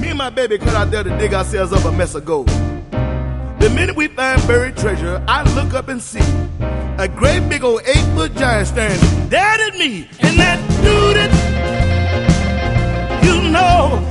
and my baby cut out there to dig ourselves up a mess of gold. The minute we find buried treasure, I look up and see a great big old 8-foot giant staring dead at me. And that dude, you know,